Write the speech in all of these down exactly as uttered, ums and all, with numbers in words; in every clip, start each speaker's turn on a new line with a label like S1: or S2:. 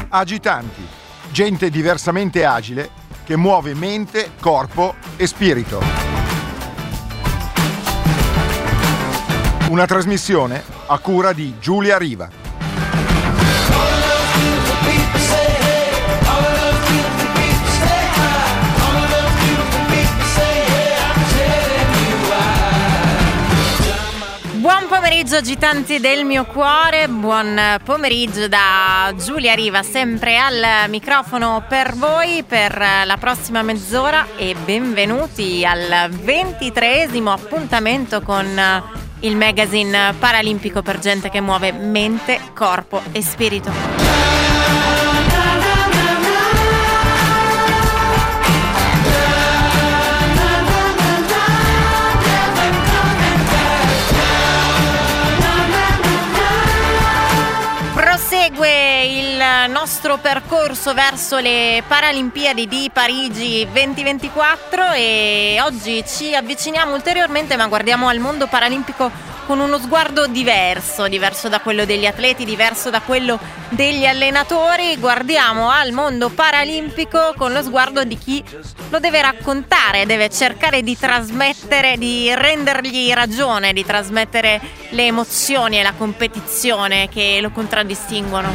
S1: Agitanti, gente diversamente agile che muove mente, corpo e spirito. Una trasmissione a cura di Giulia Riva.
S2: Buon pomeriggio agitanti del mio cuore, buon pomeriggio da Giulia Riva, sempre al microfono per voi per la prossima mezz'ora e benvenuti al ventitreesimo appuntamento con il magazine paralimpico per gente che muove mente, corpo e spirito. Prosegue il nostro percorso verso le Paralimpiadi di Parigi duemilaventiquattro e oggi ci avviciniamo ulteriormente, ma guardiamo al mondo paralimpico con uno sguardo diverso, diverso da quello degli atleti, diverso da quello degli allenatori. Guardiamo al mondo paralimpico con lo sguardo di chi lo deve raccontare, deve cercare di trasmettere, di rendergli ragione, di trasmettere le emozioni e la competizione che lo contraddistinguono.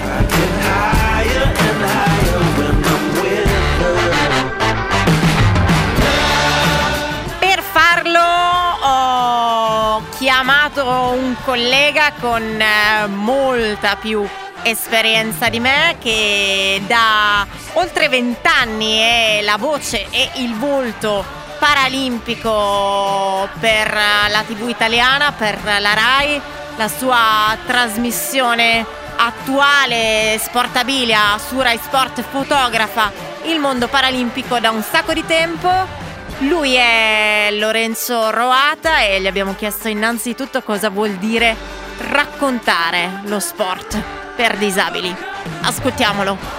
S2: Per farlo ho chiamato un collega con eh, molta più esperienza di me, che da oltre vent'anni è la voce e il volto paralimpico per la tivù italiana, per la Rai. La sua trasmissione attuale, Sportabilia, su Rai Sport, fotografa il mondo paralimpico da un sacco di tempo. Lui è Lorenzo Roata e gli abbiamo chiesto innanzitutto cosa vuol dire raccontare lo sport per disabili. Ascoltiamolo.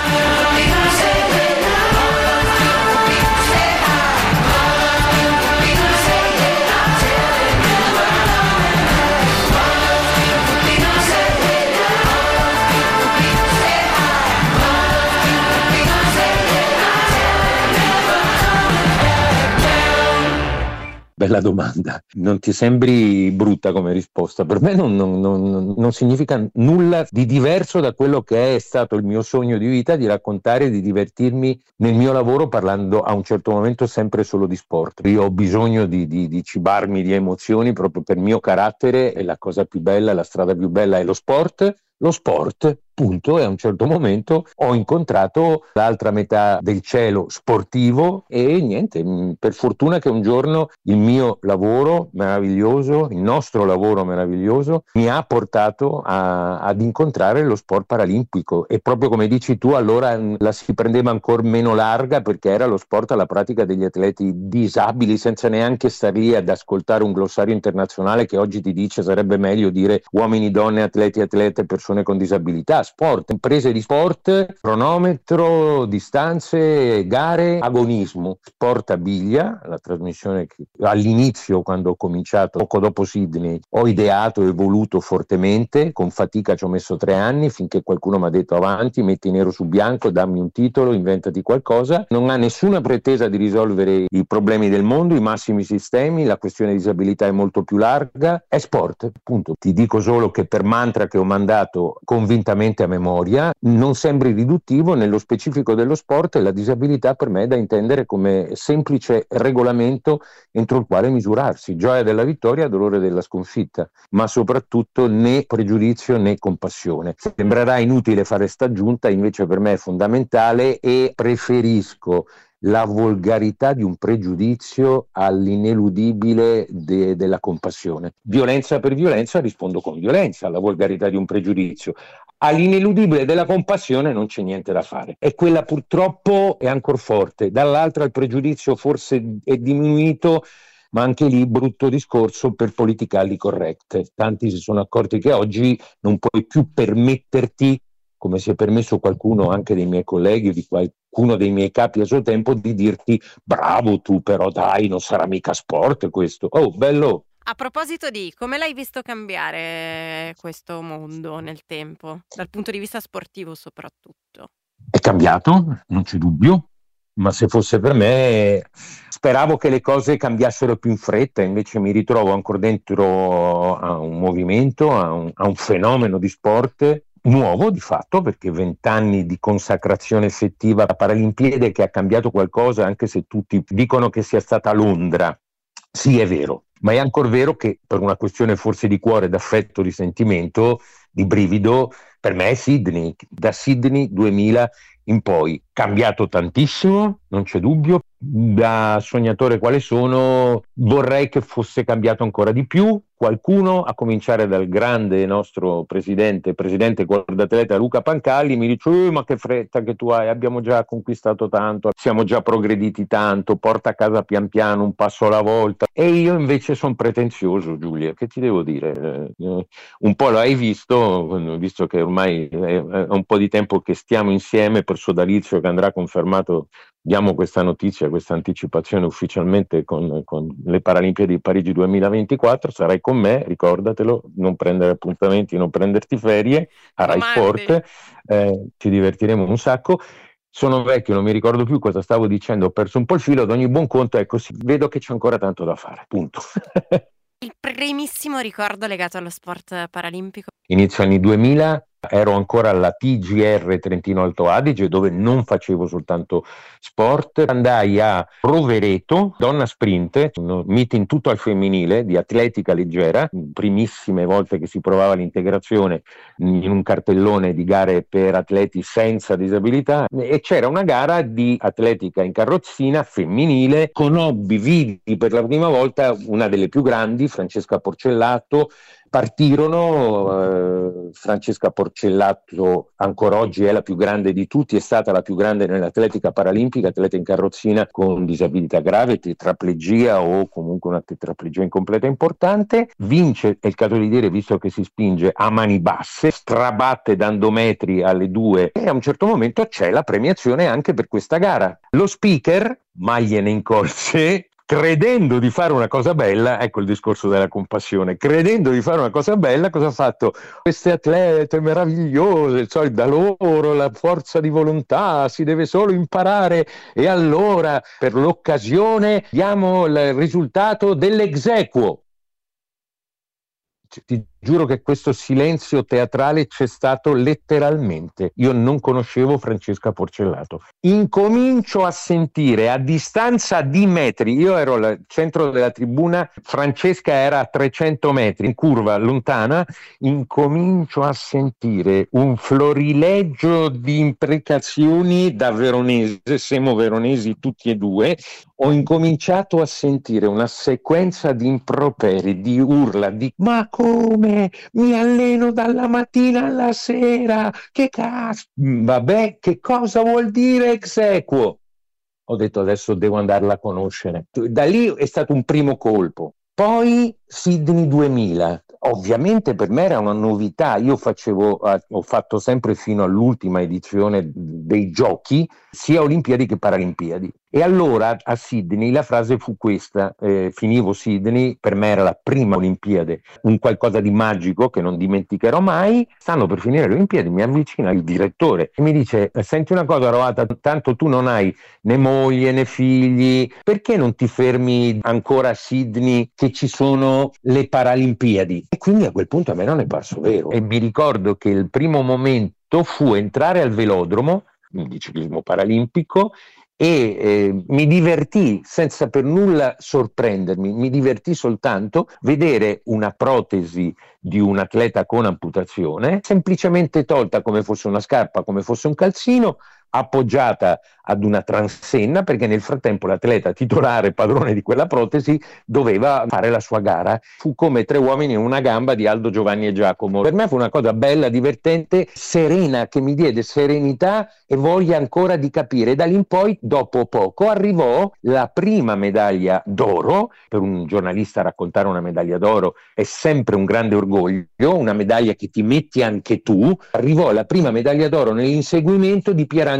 S3: Bella domanda. Non ti sembri brutta come risposta? Per me non, non, non, non significa nulla di diverso da quello che è stato il mio sogno di vita, di raccontare e di divertirmi nel mio lavoro parlando a un certo momento sempre solo di sport. Io ho bisogno di, di, di cibarmi di emozioni proprio per il mio carattere, e la cosa più bella, la strada più bella è lo sport. Lo sport, punto, e a un certo momento ho incontrato l'altra metà del cielo sportivo e niente, per fortuna che un giorno il mio lavoro meraviglioso, il nostro lavoro meraviglioso mi ha portato a, ad incontrare lo sport paralimpico, e proprio come dici tu allora la si prendeva ancora meno larga perché era lo sport alla pratica degli atleti disabili, senza neanche stare lì ad ascoltare un glossario internazionale che oggi ti dice sarebbe meglio dire uomini, donne, atleti, atlete, persone con disabilità. Sport, imprese di sport, cronometro, distanze, gare, agonismo. Sportabilia, la trasmissione che all'inizio, quando ho cominciato, poco dopo Sydney, ho ideato e voluto fortemente, con fatica ci ho messo tre anni, finché qualcuno mi ha detto avanti, metti nero su bianco, dammi un titolo, inventati qualcosa. Non ha nessuna pretesa di risolvere i problemi del mondo, i massimi sistemi, la questione disabilità è molto più larga, è sport, punto. Ti dico solo che per mantra che ho mandato convintamente a memoria, non sembri riduttivo, nello specifico dello sport la disabilità per me è da intendere come semplice regolamento entro il quale misurarsi, gioia della vittoria, dolore della sconfitta, ma soprattutto né pregiudizio né compassione. Sembrerà inutile fare sta aggiunta, invece per me è fondamentale, e preferisco la volgarità di un pregiudizio all'ineludibile de- della compassione. Violenza per violenza rispondo con violenza alla volgarità di un pregiudizio. All'ineludibile della compassione non c'è niente da fare. E quella purtroppo è ancora forte. Dall'altra il pregiudizio forse è diminuito, ma anche lì brutto discorso per politically correct. Tanti si sono accorti che oggi non puoi più permetterti, come si è permesso qualcuno anche dei miei colleghi o di qualcuno dei miei capi a suo tempo, di dirti bravo tu, però dai, non sarà mica sport questo. Oh, bello,
S2: A proposito di, come l'hai visto cambiare questo mondo nel tempo, dal punto di vista sportivo soprattutto?
S3: È cambiato, non c'è dubbio, ma se fosse per me speravo che le cose cambiassero più in fretta, invece mi ritrovo ancora dentro a un movimento, a un, a un fenomeno di sport nuovo di fatto, perché vent'anni di consacrazione effettiva a Paralimpiadi che ha cambiato qualcosa, anche se tutti dicono che sia stata Londra. Sì, è vero, ma è ancora vero che per una questione forse di cuore, d'affetto, di sentimento, di brivido, per me è Sydney, da Sydney duemila in poi. Cambiato tantissimo, non c'è dubbio. Da sognatore quale sono, vorrei che fosse cambiato ancora di più. Qualcuno, a cominciare dal grande nostro presidente, presidente guardatleta Luca Pancalli, mi dice eh, ma che fretta che tu hai, abbiamo già conquistato tanto, siamo già progrediti tanto, porta a casa pian piano, un passo alla volta. E io invece sono pretenzioso, Giulia, che ti devo dire? Eh, un po' lo hai visto, visto che ormai è un po' di tempo che stiamo insieme, per sodalizio che andrà confermato. Diamo questa notizia, questa anticipazione ufficialmente con, con le Paralimpiadi di Parigi duemilaventiquattro, sarai con me, ricordatelo, non prendere appuntamenti, non prenderti ferie, a Rai Sport, eh, ci divertiremo un sacco. Sono vecchio, non mi ricordo più cosa stavo dicendo, ho perso un po' il filo, ad ogni buon conto, ecco, sì, vedo che c'è ancora tanto da fare, punto.
S2: Il primissimo ricordo legato allo sport paralimpico?
S3: Inizio anni duemila, ero ancora alla T G R Trentino Alto Adige, dove non facevo soltanto sport. Andai a Rovereto, donna sprint, un meeting tutto al femminile di atletica leggera, primissime volte che si provava l'integrazione in un cartellone di gare per atleti senza disabilità, e c'era una gara di atletica in carrozzina femminile. Conobbi, vidi per la prima volta una delle più grandi, Francesca Porcellato. Partirono, eh, Francesca Porcellato ancora oggi è la più grande di tutti, è stata la più grande nell'atletica paralimpica, atleta in carrozzina con disabilità grave, tetraplegia o comunque una tetraplegia incompleta importante. Vince, è il caso di dire, visto che si spinge a mani basse, strabatte dando metri alle due, e a un certo momento c'è la premiazione anche per questa gara. Lo speaker, mai gliene incolse, credendo di fare una cosa bella, ecco il discorso della compassione, credendo di fare una cosa bella, cosa ha fatto? Queste atlete meravigliose, cioè da loro la forza di volontà, si deve solo imparare, e allora per l'occasione diamo il risultato dell'exequo. Ti giuro che questo silenzio teatrale c'è stato letteralmente. Io non conoscevo Francesca Porcellato. Incomincio a sentire a distanza di metri, io ero al centro della tribuna, Francesca era a trecento metri, in curva lontana, incomincio a sentire un florileggio di imprecazioni da veronese, siamo veronesi tutti e due. Ho incominciato a sentire una sequenza di improperi, di urla, di ma come? Mi alleno dalla mattina alla sera, che cazzo? Vabbè, che cosa vuol dire exequo? Ho detto adesso devo andarla a conoscere. Da lì è stato un primo colpo. Poi Sydney duemila. Ovviamente per me era una novità, io facevo, ho fatto sempre fino all'ultima edizione dei giochi, sia Olimpiadi che Paralimpiadi. E allora a Sydney la frase fu questa, eh, finivo Sydney, per me era la prima Olimpiade, un qualcosa di magico che non dimenticherò mai. Stanno per finire le Olimpiadi, mi avvicina il direttore e mi dice: senti una cosa Rovata, tanto tu non hai né moglie né figli, perché non ti fermi ancora a Sydney che ci sono le Paralimpiadi? E quindi a quel punto a me non è parso vero, e mi ricordo che il primo momento fu entrare al velodromo di ciclismo paralimpico e eh, mi divertì, senza per nulla sorprendermi, mi divertì soltanto vedere una protesi di un atleta con amputazione semplicemente tolta come fosse una scarpa, come fosse un calzino, appoggiata ad una transenna, perché nel frattempo l'atleta titolare, padrone di quella protesi, doveva fare la sua gara. Fu come tre uomini in una gamba di Aldo, Giovanni e Giacomo. Per me fu una cosa bella, divertente, serena, che mi diede serenità e voglia ancora di capire. Da lì in poi, dopo poco, arrivò la prima medaglia d'oro. Per un giornalista raccontare una medaglia d'oro è sempre un grande orgoglio, una medaglia che ti metti anche tu. Arrivò la prima medaglia d'oro nell'inseguimento di Pierangelo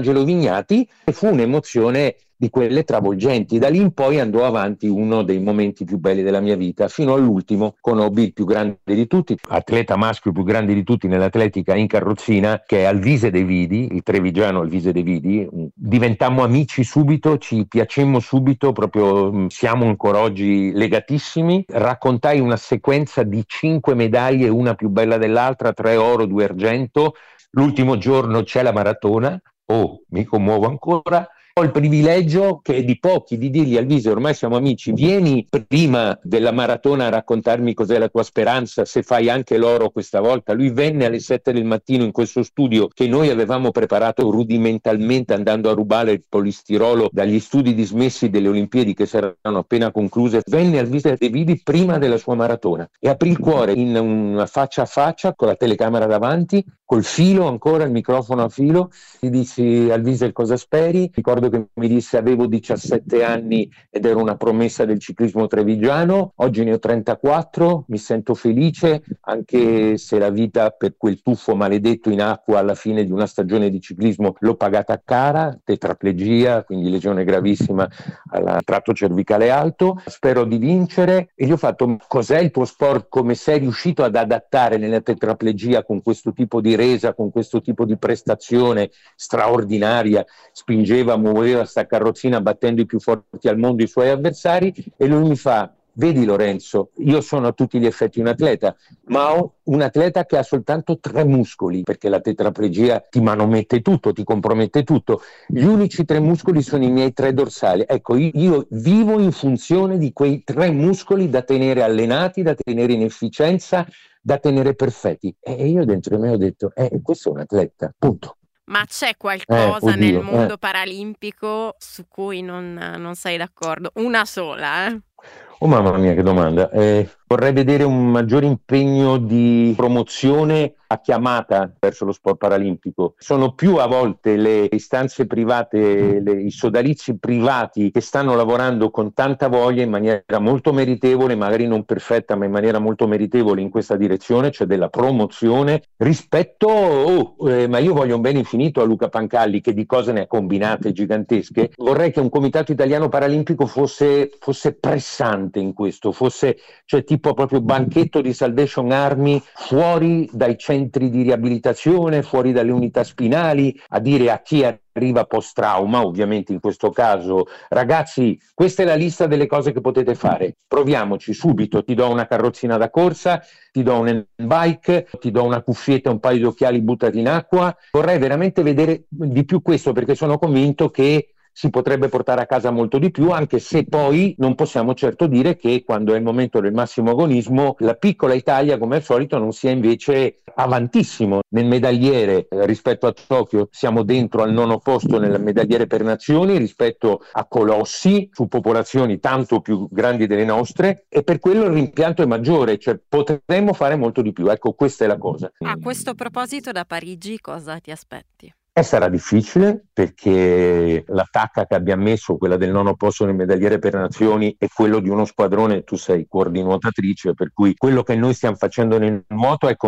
S3: Angelo Vignati, e fu un'emozione di quelle travolgenti. Da lì in poi andò avanti uno dei momenti più belli della mia vita, fino all'ultimo conobbi il più grande di tutti, atleta maschio più grande di tutti nell'atletica in carrozzina, che è Alvise De Vidi, il trevigiano Alvise De Vidi. Diventammo amici subito, ci piacemmo subito, proprio siamo ancora oggi legatissimi. Raccontai una sequenza di cinque medaglie, una più bella dell'altra, tre oro, due argento. L'ultimo giorno c'è la maratona, oh, mi commuovo ancora. Ho il privilegio, che è di pochi, di dirgli: Alvise, ormai siamo amici, vieni prima della maratona a raccontarmi cos'è la tua speranza, se fai anche l'oro questa volta. Lui venne alle sette del mattino in questo studio che noi avevamo preparato rudimentalmente, andando a rubare il polistirolo dagli studi dismessi delle Olimpiadi che si erano appena concluse. Venne Alvise De Vidi prima della sua maratona e aprì il cuore in una faccia a faccia, con la telecamera davanti, col filo ancora, il microfono a filo. Gli dissi: Alvise, cosa speri? Ricordo che mi disse: avevo diciassette anni ed ero una promessa del ciclismo trevigiano, oggi ne ho trentaquattro, mi sento felice, anche se la vita per quel tuffo maledetto in acqua alla fine di una stagione di ciclismo l'ho pagata cara, tetraplegia, quindi lesione gravissima al tratto cervicale alto, spero di vincere. E gli ho fatto: cos'è il tuo sport, come sei riuscito ad adattare nella tetraplegia con questo tipo di resa, con questo tipo di prestazione straordinaria? Spingeva, muoveva sta carrozzina battendo i più forti al mondo, i suoi avversari. E lui mi fa: vedi Lorenzo, io sono a tutti gli effetti un atleta, ma ho un atleta che ha soltanto tre muscoli, perché la tetraplegia ti manomette tutto, ti compromette tutto. Gli unici tre muscoli sono i miei tre dorsali. Ecco, io vivo in funzione di quei tre muscoli da tenere allenati, da tenere in efficienza, da tenere perfetti. E io dentro di me ho detto: eh, questo è un atleta, punto.
S2: Ma c'è qualcosa
S3: eh,
S2: nel mondo
S3: eh.
S2: paralimpico su cui non, non sei d'accordo? Una sola, eh?
S3: Oh mamma mia, che domanda. Eh, vorrei vedere un maggiore impegno di promozione a chiamata verso lo sport paralimpico. Sono più a volte le istanze private, le, i sodalizi privati che stanno lavorando con tanta voglia, in maniera molto meritevole, magari non perfetta, ma in maniera molto meritevole in questa direzione, cioè della promozione, rispetto, oh, eh, ma io voglio un bene infinito a Luca Pancalli, che di cose ne ha combinate gigantesche. Vorrei che un comitato italiano paralimpico fosse, fosse pressante in questo, fosse, cioè tipo proprio banchetto di Salvation Army fuori dai centri di riabilitazione, fuori dalle unità spinali, a dire a chi arriva post trauma, ovviamente in questo caso: ragazzi, questa è la lista delle cose che potete fare, proviamoci subito, ti do una carrozzina da corsa, ti do un bike, ti do una cuffietta, un paio di occhiali buttati in acqua. Vorrei veramente vedere di più questo, perché sono convinto che si potrebbe portare a casa molto di più, anche se poi non possiamo certo dire che quando è il momento del massimo agonismo la piccola Italia, come al solito, non sia invece avantissimo nel medagliere. Rispetto a Tokyo siamo dentro al nono posto nel medagliere per nazioni rispetto a colossi su popolazioni tanto più grandi delle nostre, e per quello il rimpianto è maggiore, cioè potremmo fare molto di più. Ecco, questa è la cosa.
S2: A questo proposito, da Parigi cosa ti aspetti?
S3: E sarà difficile, perché la tacca che abbiamo messo, quella del nono posto nel medagliere per nazioni, è quello di uno squadrone. Tu sei cuor di nuotatrice, per cui quello che noi stiamo facendo nel nuoto, ecco,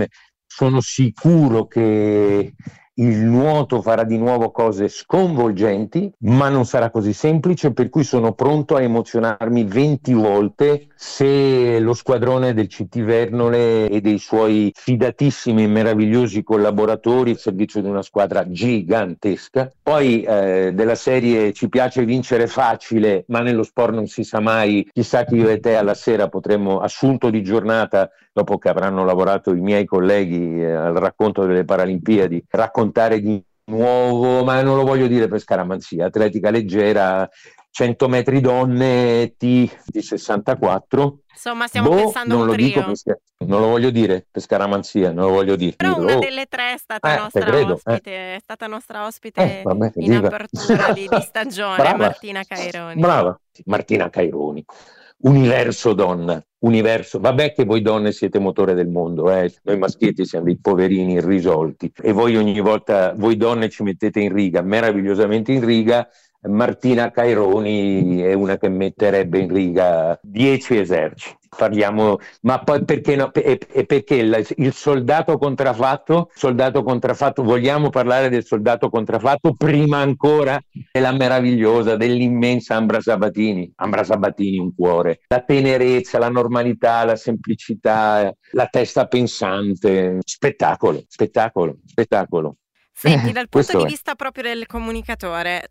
S3: sono sicuro che il nuoto farà di nuovo cose sconvolgenti, ma non sarà così semplice, per cui sono pronto a emozionarmi venti volte se lo squadrone del C T Vernole e dei suoi fidatissimi e meravigliosi collaboratori, il servizio di una squadra gigantesca, poi eh, della serie ci piace vincere facile, ma nello sport non si sa mai, chissà che io e te alla sera potremmo, assunto di giornata, dopo che avranno lavorato i miei colleghi eh, al racconto delle Paralimpiadi, raccontare di nuovo, ma non lo voglio dire per scaramanzia, atletica leggera, cento metri donne, T di sessantaquattro.
S2: Insomma, stiamo
S3: boh,
S2: pensando a un
S3: non lo
S2: trio.
S3: dico per, non lo voglio dire per scaramanzia, non lo voglio dire.
S2: Però una
S3: oh.
S2: delle tre è stata
S3: eh,
S2: nostra
S3: credo,
S2: ospite,
S3: eh.
S2: è stata nostra ospite
S3: eh, vabbè,
S2: in
S3: dica.
S2: apertura di, di stagione,
S3: Brava.
S2: Martina Caironi.
S3: Brava, Martina Caironi. Universo donna, universo. Vabbè che voi donne siete motore del mondo, eh? Noi maschietti siamo dei poverini irrisolti, e voi ogni volta, voi donne ci mettete in riga, meravigliosamente in riga. Martina Caironi è una che metterebbe in riga dieci eserciti. Parliamo, ma poi perché no? E, e perché il, il soldato contraffatto, soldato contraffatto, vogliamo parlare del soldato contraffatto prima ancora della meravigliosa, dell'immensa Ambra Sabatini. Ambra Sabatini, un cuore, la tenerezza, la normalità, la semplicità, la testa pensante, spettacolo, spettacolo, spettacolo.
S2: Senti, dal punto
S3: Questo
S2: di
S3: è.
S2: vista proprio del comunicatore,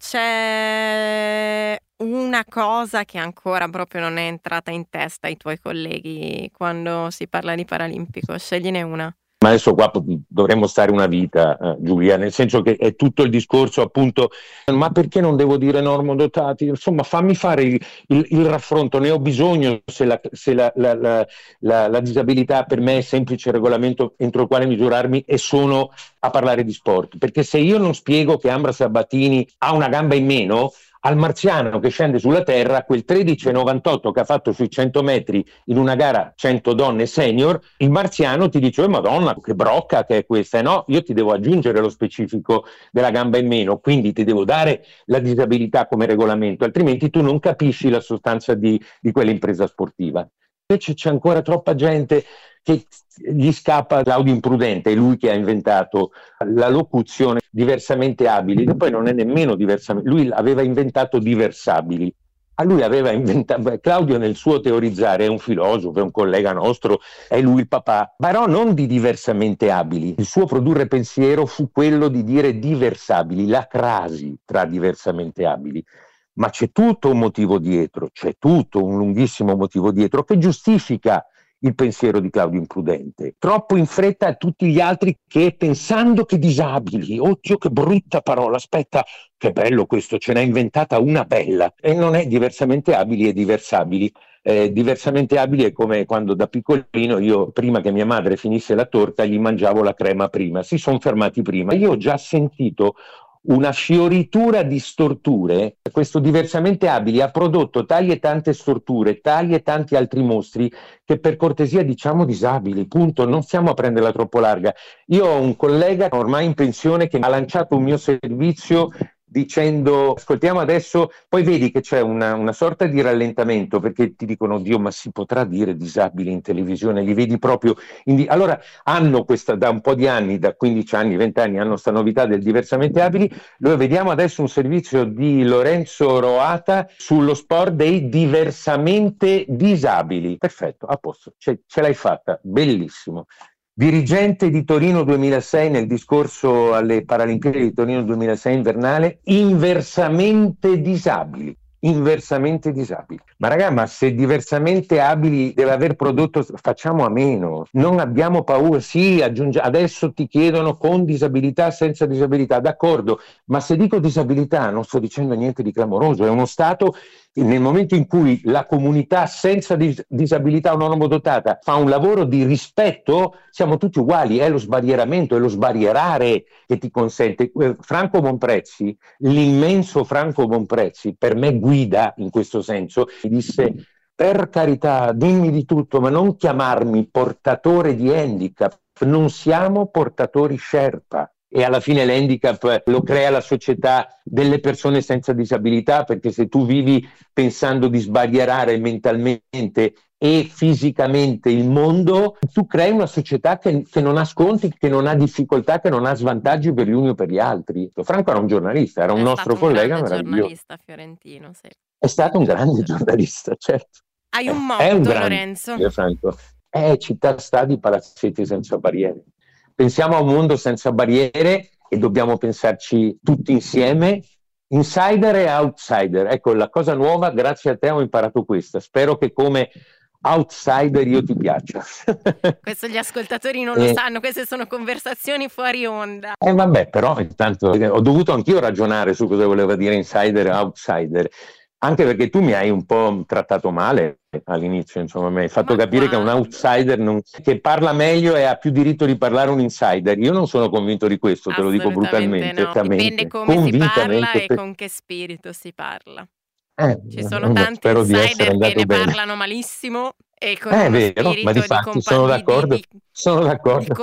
S2: c'è una cosa che ancora proprio non è entrata in testa ai tuoi colleghi quando si parla di Paralimpico? Scegliene una.
S3: Ma adesso qua dovremmo stare una vita, eh, Giulia, nel senso che è tutto il discorso appunto, ma perché non devo dire normodotati? Insomma, fammi fare il, il, il raffronto, ne ho bisogno se, la, se la, la, la, la, la disabilità per me è semplice regolamento entro il quale misurarmi e sono a parlare di sport. Perché se io non spiego che Ambra Sabatini ha una gamba in meno, al marziano che scende sulla terra, quel tredici virgola novantotto che ha fatto sui cento metri in una gara cento donne senior, il marziano ti dice: oh, Madonna, che brocca che è questa, no? Io ti devo aggiungere lo specifico della gamba in meno, quindi ti devo dare la disabilità come regolamento, altrimenti tu non capisci la sostanza di, di quell'impresa sportiva. Invece c'è ancora troppa gente che gli scappa l'audio imprudente, è lui che ha inventato la locuzione diversamente abili, che poi non è nemmeno diversamente, lui aveva inventato diversabili. A lui aveva inventato, Claudio nel suo teorizzare è un filosofo, è un collega nostro, è lui il papà, però non di diversamente abili. Il suo produrre pensiero fu quello di dire diversabili, la crasi tra diversamente abili. Ma c'è tutto un motivo dietro, c'è tutto un lunghissimo motivo dietro che giustifica il pensiero di Claudio Imprudente. Troppo in fretta a tutti gli altri che pensando che disabili, oddio che brutta parola, aspetta, che bello questo, ce n'ha inventata una bella. E non è diversamente abili, è diversabili. Eh, diversamente abili è come quando da piccolino io, prima che mia madre finisse la torta, gli mangiavo la crema prima, si sono fermati prima. Io ho già sentito una fioritura di storture. Questo diversamente abili ha prodotto tali e tante storture, tali e tanti altri mostri che per cortesia diciamo disabili, punto, non stiamo a prenderla troppo larga. Io ho un collega ormai in pensione che ha lanciato un mio servizio dicendo: ascoltiamo adesso, poi vedi che c'è una, una sorta di rallentamento perché ti dicono: Dio, ma si potrà dire disabili in televisione, li vedi proprio in... Allora hanno questa, da un po' di anni, da quindici anni, venti anni, hanno questa novità del diversamente abili. Noi vediamo adesso un servizio di Lorenzo Roata sullo sport dei diversamente disabili. Perfetto, a posto, ce, ce l'hai fatta, bellissimo. Dirigente di Torino duemilasei nel discorso alle Paralimpiadi di Torino duemilasei invernale, inversamente disabili, inversamente disabili. Ma raga, ma se diversamente abili deve aver prodotto, facciamo a meno, non abbiamo paura, sì, aggiunge, adesso ti chiedono con disabilità, senza disabilità, d'accordo, ma se dico disabilità non sto dicendo niente di clamoroso, è uno stato. Nel momento in cui la comunità senza dis- disabilità o non omodotata fa un lavoro di rispetto, siamo tutti uguali, è lo sbarrieramento, è lo sbarrierare che ti consente. Franco Bonprezzi, l'immenso Franco Bonprezzi, per me guida in questo senso, mi disse: per carità, dimmi di tutto, ma non chiamarmi portatore di handicap, non siamo portatori Sherpa. E alla fine l'handicap lo crea la società delle persone senza disabilità, perché se tu vivi pensando di sbarrierare mentalmente e fisicamente il mondo, tu crei una società che, che non ha sconti, che non ha difficoltà, che non ha svantaggi per gli uni o per gli altri. Franco era un giornalista, era un
S2: È
S3: nostro
S2: stato un
S3: collega
S2: grande
S3: meraviglioso.
S2: giornalista fiorentino, sì.
S3: È stato un grande giornalista, certo.
S2: Hai un
S3: È un
S2: motto,
S3: grande,
S2: Lorenzo?
S3: Franco. È città, stadi, palazzetti senza barriere. Pensiamo a un mondo senza barriere e dobbiamo pensarci tutti insieme, insider e outsider. Ecco, la cosa nuova, grazie a te ho imparato questa. Spero che come outsider io ti piaccia.
S2: Questo gli ascoltatori non lo
S3: eh,
S2: sanno, queste sono conversazioni fuori onda.
S3: Eh vabbè, però intanto ho dovuto anch'io ragionare su cosa voleva dire insider e outsider. Anche perché tu mi hai un po' trattato male all'inizio, insomma, mi hai fatto
S2: Ma
S3: capire
S2: guarda.
S3: che un outsider non, che parla meglio e ha più diritto di parlare un insider. Io non sono convinto di questo, te lo dico brutalmente.
S2: No. Dipende come si parla e
S3: per...
S2: con che spirito si parla.
S3: Eh,
S2: Ci sono
S3: eh,
S2: tanti
S3: spero di essere
S2: insider che
S3: andato
S2: ne
S3: bene.
S2: parlano malissimo e con
S3: Eh,
S2: uno
S3: vero,
S2: spirito
S3: ma di
S2: di,
S3: fatti
S2: compa-
S3: sono
S2: di-
S3: d'accordo,
S2: di-
S3: sono
S2: di
S3: d'accordo.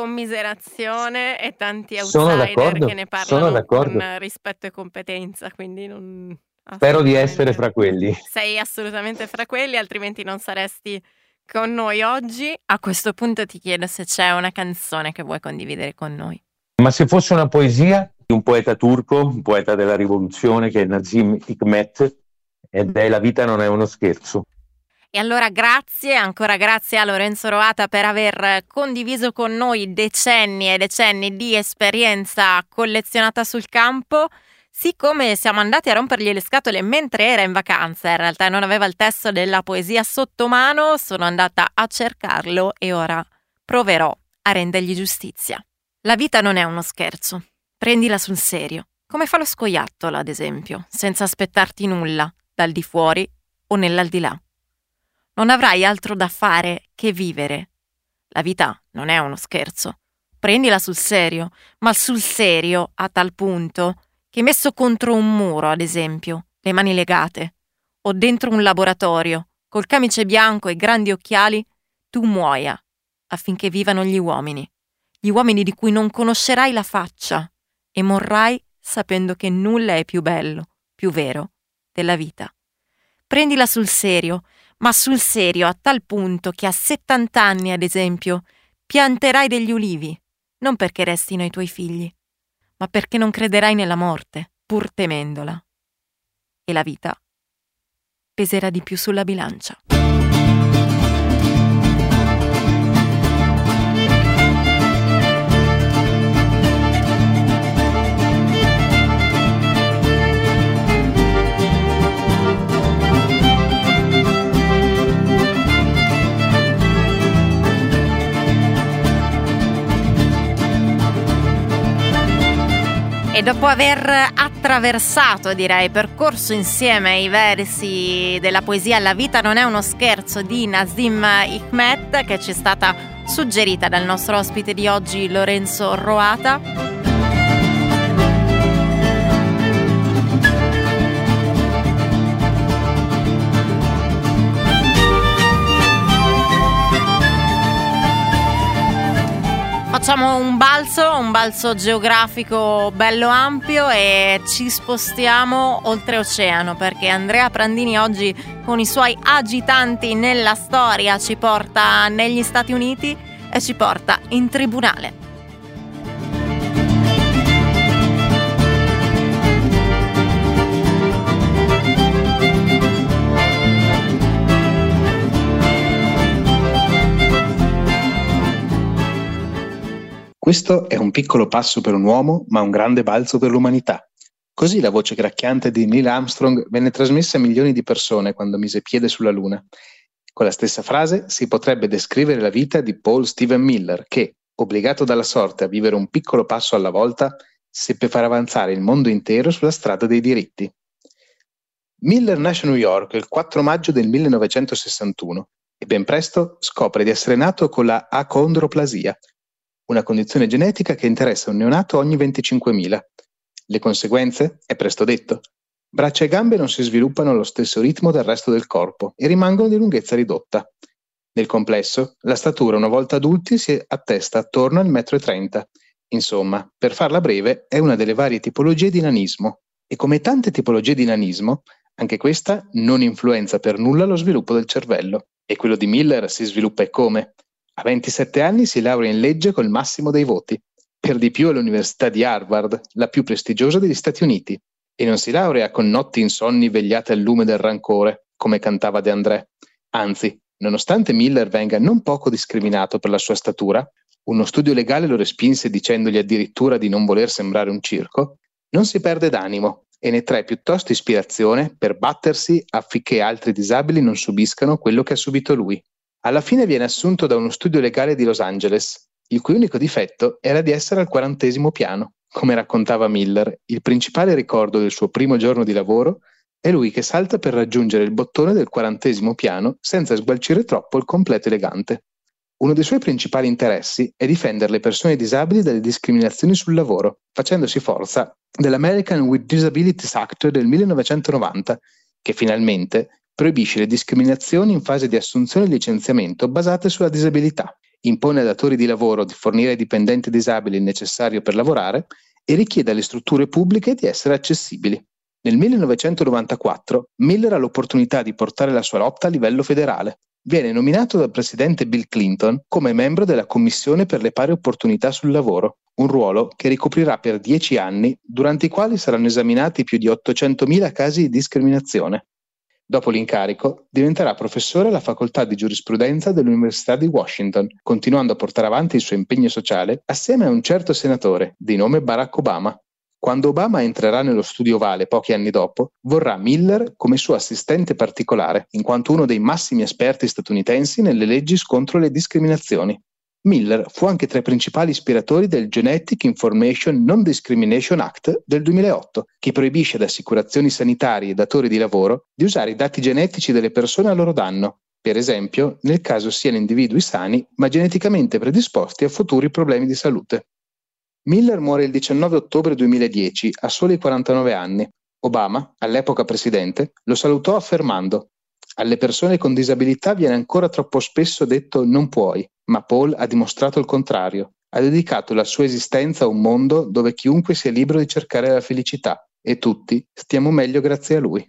S2: commiserazione e tanti
S3: Sono
S2: outsider
S3: d'accordo,
S2: che ne
S3: sono
S2: parlano
S3: d'accordo.
S2: con rispetto e competenza, quindi non...
S3: Spero di essere fra quelli.
S2: Sei assolutamente fra quelli, altrimenti non saresti con noi oggi. A questo punto ti chiedo se c'è una canzone che vuoi condividere con noi.
S3: Ma se fosse una poesia di un poeta turco, un poeta della rivoluzione, che è Nazim Hikmet, ed è La vita non è uno scherzo.
S2: E allora grazie, ancora grazie a Lorenzo Roata per aver condiviso con noi decenni e decenni di esperienza collezionata sul campo. Siccome siamo andati a rompergli le scatole mentre era in vacanza, in realtà non aveva il testo della poesia sotto mano, sono andata a cercarlo e ora proverò a rendergli giustizia. La vita non è uno scherzo, prendila sul serio, come fa lo scoiattolo ad esempio, senza aspettarti nulla dal di fuori o nell'aldilà. Non avrai altro da fare che vivere. La vita non è uno scherzo. Prendila sul serio, ma sul serio a tal punto che messo contro un muro, ad esempio, le mani legate, o dentro un laboratorio, col camice bianco e grandi occhiali, tu muoia, affinché vivano gli uomini, gli uomini di cui non conoscerai la faccia, e morrai sapendo che nulla è più bello, più vero, della vita. Prendila sul serio, ma sul serio a tal punto che a settanta anni, ad esempio, pianterai degli ulivi, non perché restino i tuoi figli, ma perché non crederai nella morte, pur temendola. E la vita peserà di più sulla bilancia. E dopo aver attraversato, direi, percorso insieme i versi della poesia La vita non è uno scherzo di Nazim Hikmet, che ci è stata suggerita dal nostro ospite di oggi, Lorenzo Roata, facciamo un balzo, un balzo geografico bello ampio e ci spostiamo oltreoceano, perché Andrea Prandini oggi con i suoi agitanti nella storia ci porta negli Stati Uniti e ci porta in tribunale.
S4: Questo è un piccolo passo per un uomo, ma un grande balzo per l'umanità. Così la voce gracchiante di Neil Armstrong venne trasmessa a milioni di persone quando mise piede sulla Luna. Con la stessa frase si potrebbe descrivere la vita di Paul Stephen Miller, che, obbligato dalla sorte a vivere un piccolo passo alla volta, seppe far avanzare il mondo intero sulla strada dei diritti. Miller nasce a New York il quattro maggio del millenovecentosessantuno e ben presto scopre di essere nato con la achondroplasia, una condizione genetica che interessa un neonato ogni venticinquemila. Le conseguenze? È presto detto. Braccia e gambe non si sviluppano allo stesso ritmo del resto del corpo e rimangono di lunghezza ridotta. Nel complesso, la statura una volta adulti si attesta attorno al metro e trenta. Insomma, per farla breve, è una delle varie tipologie di nanismo. E come tante tipologie di nanismo, anche questa non influenza per nulla lo sviluppo del cervello. E quello di Miller si sviluppa e come? A ventisette anni si laurea in legge col massimo dei voti, per di più all'Università di Harvard, la più prestigiosa degli Stati Uniti, e non si laurea con notti insonni vegliate al lume del rancore, come cantava De André. Anzi, nonostante Miller venga non poco discriminato per la sua statura, uno studio legale lo respinse dicendogli addirittura di non voler sembrare un circo, non si perde d'animo e ne trae piuttosto ispirazione per battersi affinché altri disabili non subiscano quello che ha subito lui. Alla fine viene assunto da uno studio legale di Los Angeles, il cui unico difetto era di essere al quarantesimo piano. Come raccontava Miller, il principale ricordo del suo primo giorno di lavoro è lui che salta per raggiungere il bottone del quarantesimo piano senza sgualcire troppo il completo elegante. Uno dei suoi principali interessi è difendere le persone disabili dalle discriminazioni sul lavoro, facendosi forza dell'American with Disabilities Act del millenovecentonovanta, che finalmente proibisce le discriminazioni in fase di assunzione e licenziamento basate sulla disabilità, impone ai datori di lavoro di fornire ai dipendenti disabili il necessario per lavorare e richiede alle strutture pubbliche di essere accessibili. Nel millenovecentonovantaquattro Miller ha l'opportunità di portare la sua lotta a livello federale. Viene nominato dal presidente Bill Clinton come membro della Commissione per le pari opportunità sul lavoro, un ruolo che ricoprirà per dieci anni, durante i quali saranno esaminati più di ottocentomila casi di discriminazione. Dopo l'incarico, diventerà professore alla facoltà di giurisprudenza dell'Università di Washington, continuando a portare avanti il suo impegno sociale assieme a un certo senatore, di nome Barack Obama. Quando Obama entrerà nello studio ovale pochi anni dopo, vorrà Miller come suo assistente particolare, in quanto uno dei massimi esperti statunitensi nelle leggi contro le discriminazioni. Miller fu anche tra i principali ispiratori del Genetic Information Non-Discrimination Act del duemilaotto, che proibisce ad assicurazioni sanitarie e datori di lavoro di usare i dati genetici delle persone a loro danno, per esempio nel caso siano individui sani ma geneticamente predisposti a futuri problemi di salute. Miller muore il diciannove ottobre duemiladieci, a soli quarantanove anni. Obama, all'epoca presidente, lo salutò affermando: «Alle persone con disabilità viene ancora troppo spesso detto non puoi, ma Paul ha dimostrato il contrario. Ha dedicato la sua esistenza a un mondo dove chiunque sia libero di cercare la felicità e tutti stiamo meglio grazie a lui».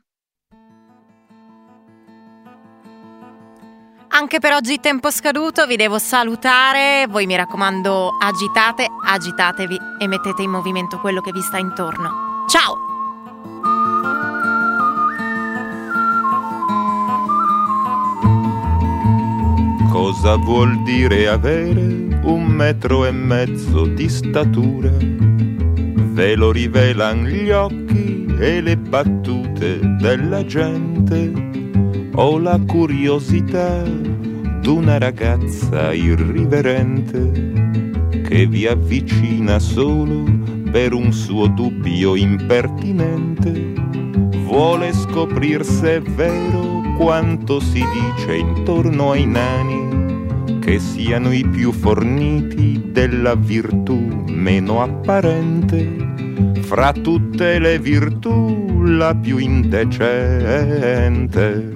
S2: Anche per oggi tempo scaduto, vi devo salutare, voi mi raccomando agitate, agitatevi e mettete in movimento quello che vi sta intorno. Ciao!
S5: Cosa vuol dire avere un metro e mezzo di statura? Ve lo rivelan gli occhi e le battute della gente. Ho la curiosità d'una ragazza irriverente che vi avvicina solo per un suo dubbio impertinente. Vuole scoprir se è vero quanto si dice intorno ai nani, che siano i più forniti della virtù meno apparente. Fra tutte le virtù la più indecente.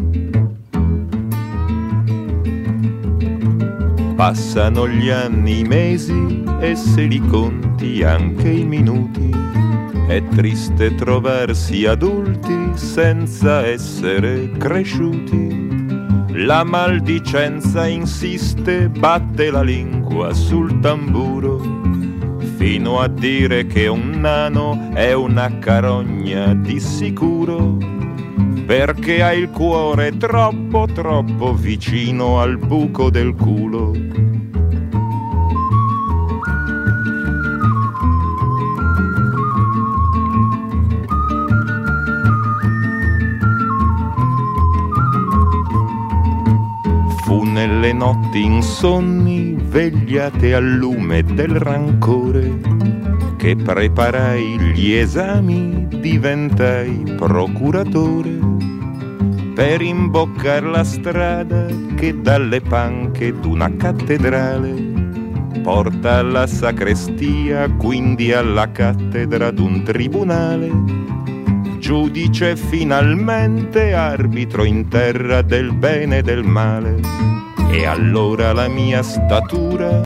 S5: Passano gli anni, i mesi e se li conti anche i minuti. È triste trovarsi adulti senza essere cresciuti. La maldicenza insiste, batte la lingua sul tamburo, fino a dire che un nano è una carogna di sicuro, perché ha il cuore troppo troppo vicino al buco del culo. Fu nelle notti insonni, vegliate al lume del rancore, che preparai gli esami, diventai procuratore, per imboccar la strada che dalle panche d'una cattedrale porta alla sacrestia, quindi alla cattedra d'un tribunale. Giudice finalmente, arbitro in terra del bene e del male. E allora la mia statura